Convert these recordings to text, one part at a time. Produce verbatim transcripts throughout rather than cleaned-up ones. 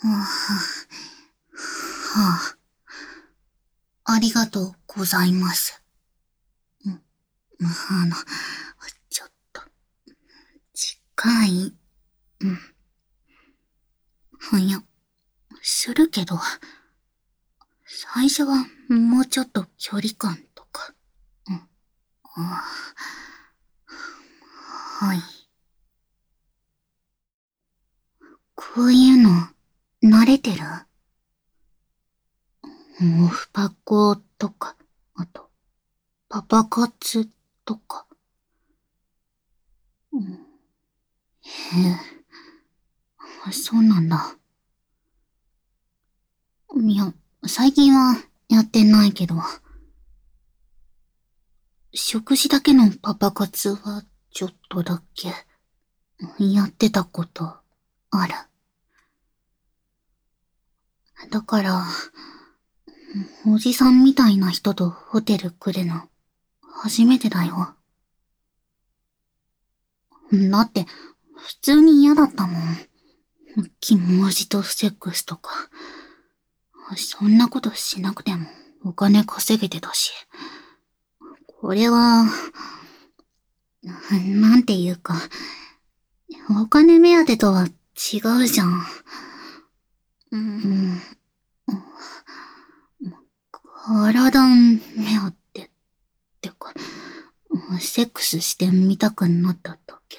はあ、ありがとうございます。うん、あの、ちょっと、近い。うん。いや、するけど、最初はもうちょっと距離感とか。うん。あ、はい。こういうの、慣れてる？オフパコとか、あと、パパ活とか。うん、へえ、そうなんだ。いや、最近はやってないけど、食事だけのパパ活はちょっとだけやってたことある。だから、おじさんみたいな人とホテル来るの初めてだよ。だって、普通に嫌だったもん。気文字とセックスとか。そんなことしなくてもお金稼げてたし。これは、なんていうか、お金目当てとは違うじゃん。うん。体目当てってか、セックスしてみたくなっただけ。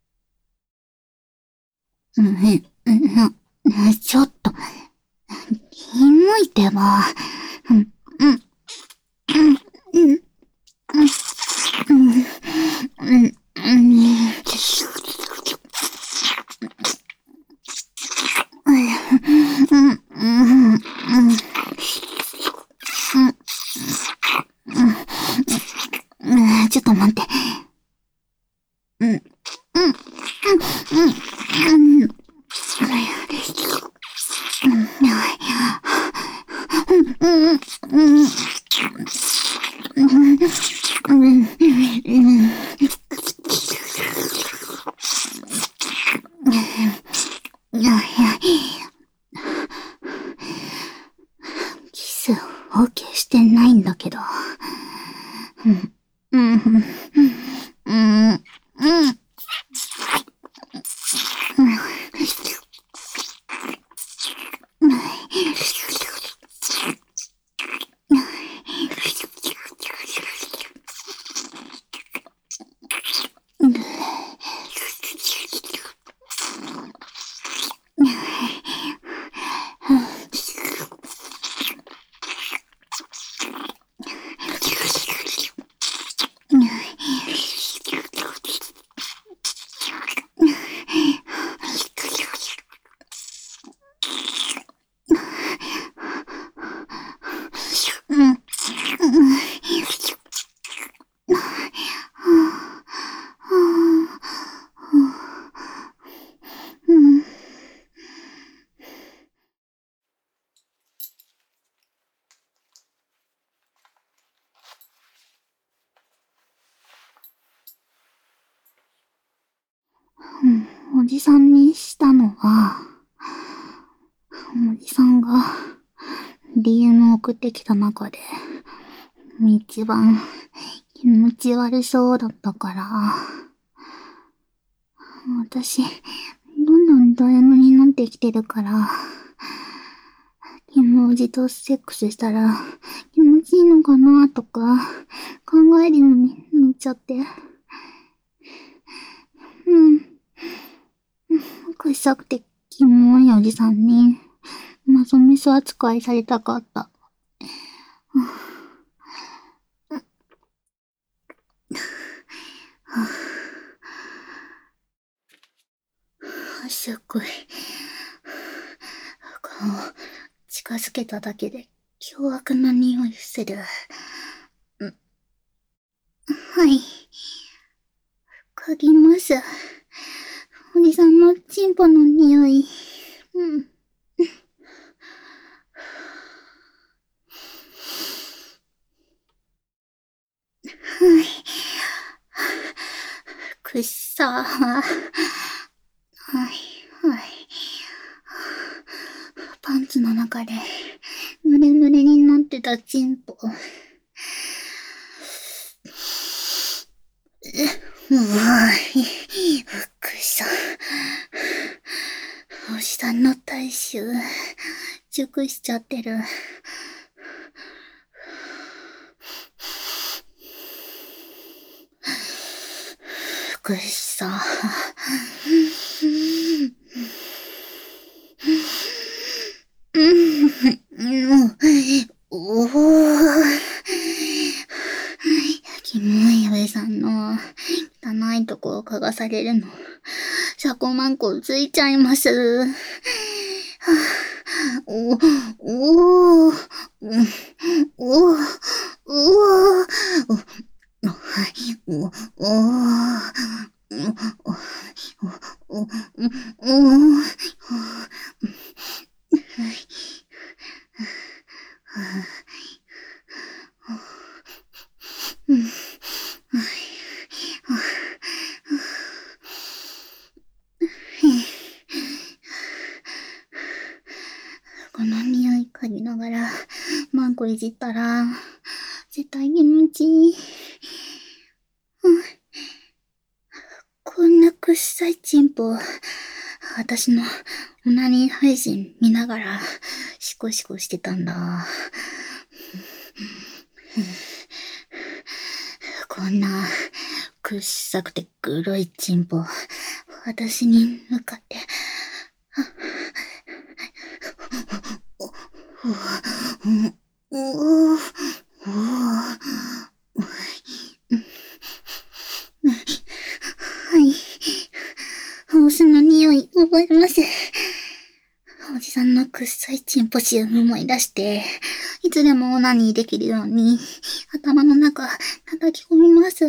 うん、うん、ちょっと、ひむいてば。うん、うん、うん、うん、うん、うん、うん、ちょっと待って。うん、うん、うん、うん、いやいや、キス、オーケーしてないんだけど。うん、うん、うん、うん、うん、うん。うん、おじさんにしたのは、おじさんが ディーエム 送ってきた中で、一番気持ち悪そうだったから、私、どんどんド M になってきてるから、気持ちとセックスしたら気持ちいいのかなとか考えるようになっちゃって。うん。臭くてキモいおじさんに、マゾメス扱いされたかった。すっごい。顔、近づけただけで凶悪な匂いする。はい。嗅ぎます。おじさんのチンポの匂い。うん。はい。くっさー。はい、はい。 パンツの中で、ぬれぬれになってたチンポ。うわぁ、ふっくりした。おじさんの体臭、熟しちゃってる。ふっくりした。うん、おぉ。キモいおじさんの汚いとこを嗅がされるの。シャコマンコついちゃいます。お、おー、お、お、お、お、お、お、お、この匂い嗅ぎながら、マンコいじったら、絶対気持ちいい。こんな臭いチンポ、私のオナニー配信見ながら、シコシコしてたんだ。こんな、臭くて黒いチンポ、私に向かって、おおおはい。ホースの匂い覚えます。おじさんの臭いチンポシを思い出して、いつでもオナニーできるように、頭の中叩き込みます。うん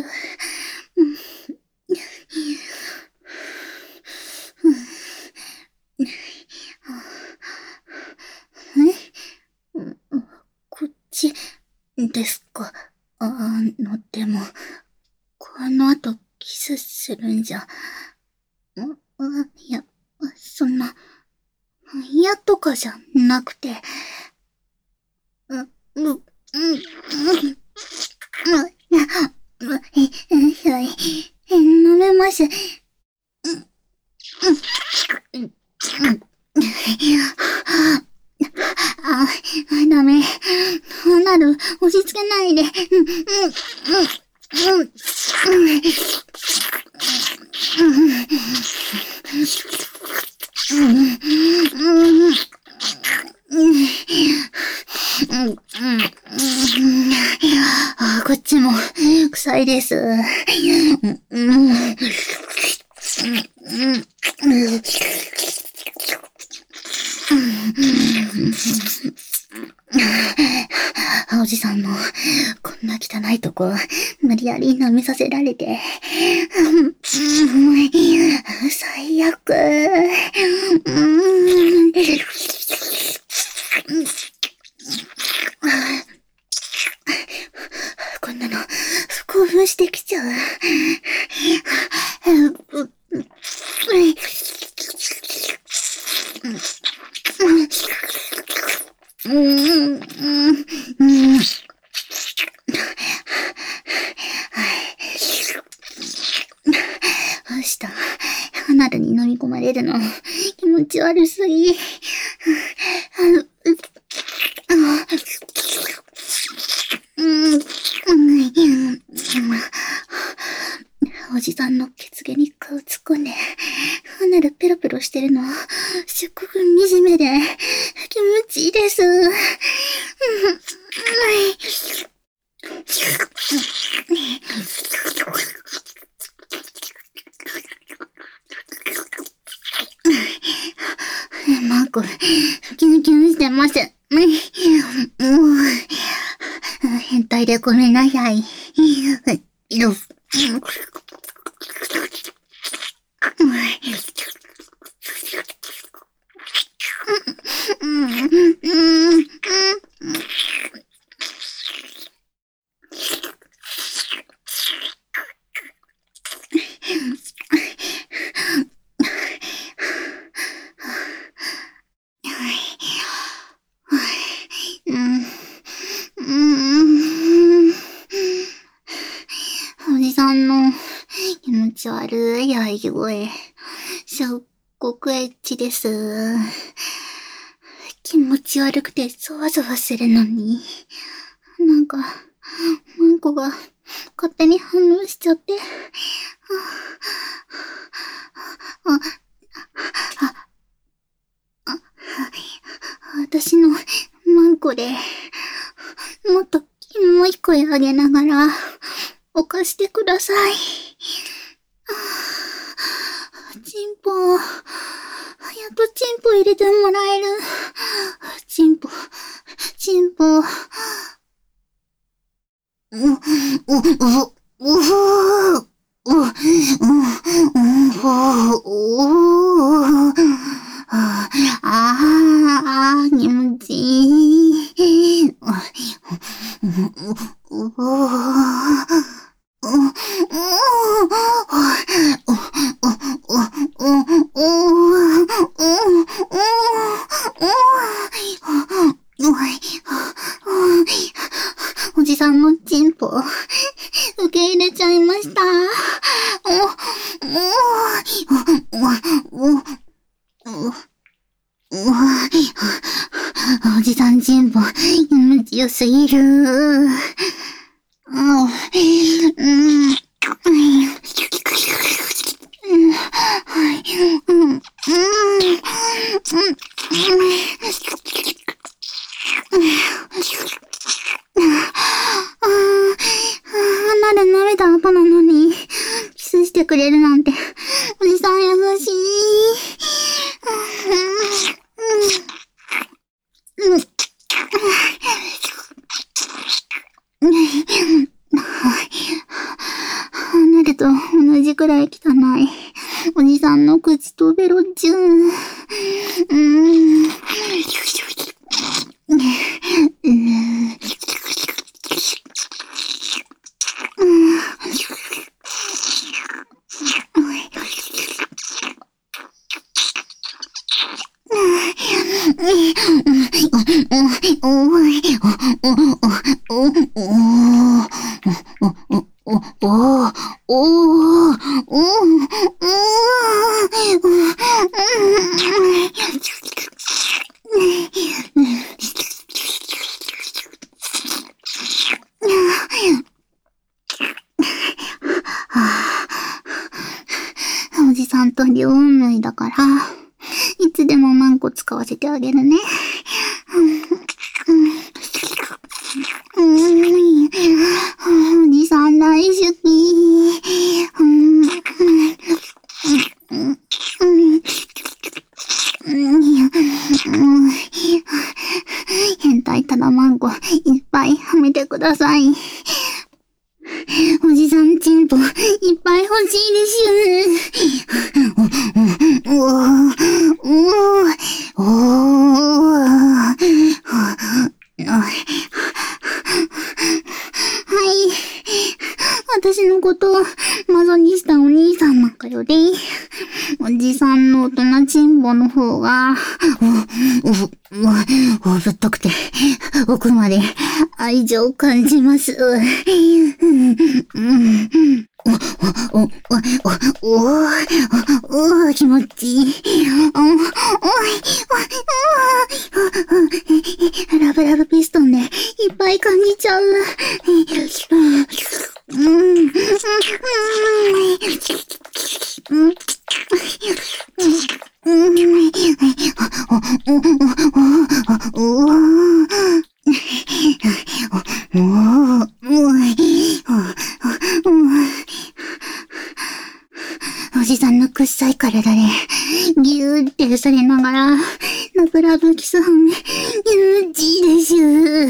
えこっちですか。あの、でも、この後キスするんじゃ、いや、そんな、嫌とかじゃなくて、う、う、う、う、はい、飲めます。あ、ダメ。なる、押し付けないで。うん、うん、うん、うん、こっちも臭いです。おじさんのこんな汚いとこ無理やり舐めさせられて、最悪。こんなの興奮してきちゃう。どうした？離れに飲み込まれるの気持ち悪すぎ。おじさんの血毛に顔突っ込んで、離れペロペロしてるの、すっごく惨めで気持ちいいです。マーク、キュンキュンしてます。もう、変態でごめんなさい。 ち悪い喘ぎ声。すっごくエッチです。気持ち悪くてゾワゾワするのに。なんか、マンコが勝手に反応しちゃって。あ、あ、あ、あ、私のマンコで、もっとキモい声上げながら、犯してください。チンポ、やっとチンポ入れてもらえる。チンポ、チンポ。う、う、う、う、う、う、う、ああ、気持ちいい。おじさんのチンポ、受け入れちゃいました。おじさんチンポ、気持ちよすぎる。鼻で舐めた後なのに、キスしてくれるなんて、おじさん優しい。離れと同じくらい汚い。おじさんの口とベロチューン。うーん。おじさんと両運命だから、いつでもマンコ使わせてあげるね。おじさん大好き。変態ただマンコいっぱいはめてください。おじさんチンポいっぱい欲しいです。おー、おー、おー、はい。私のことをマゾにしたお兄さんなんかより、おじさんの大人チンポの方が、お、お、おぶっとくて、奥まで愛情を感じます。お、お、お、お、お、お、気持ちいい。お、おい、おい、ラブラブピストンでいっぱい感じちゃう。うん、うん、うん、おじさんのくっさい体でギューってされながらラブラブキスはめ気持ちいいです。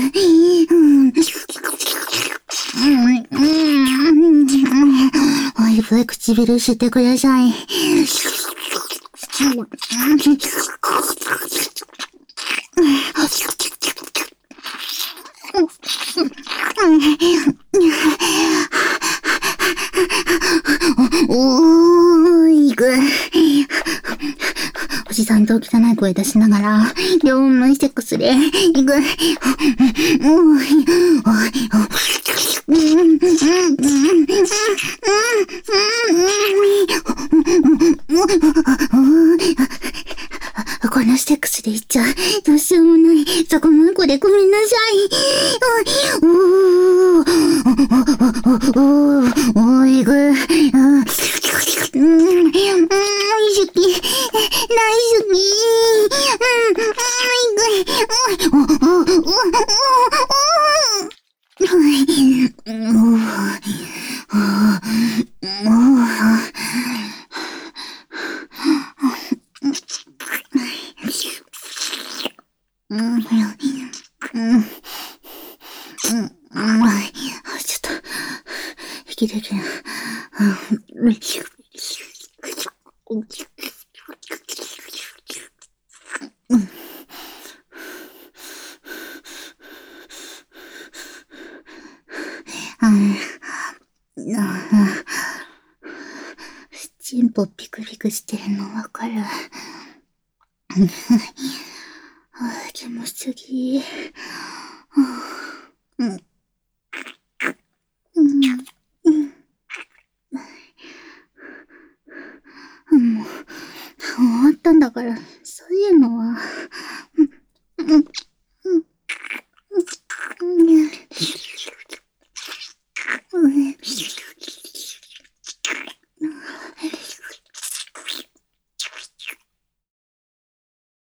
おいぶい唇してください。おーいぐ。おじさんと汚い声出しながら、両面セックスで、いく。このセックスで言っちゃ、どうしようもない。そこもう一個でごめんなさい。おー、おー、おー、いく。うん、大好き。大好き。うん、いく。お、お、お、お、お、ちょっと、息できない。チンポピクピクしてるのわかる。気持ちぎ。うん。うん。うん。もう、終わったんだから。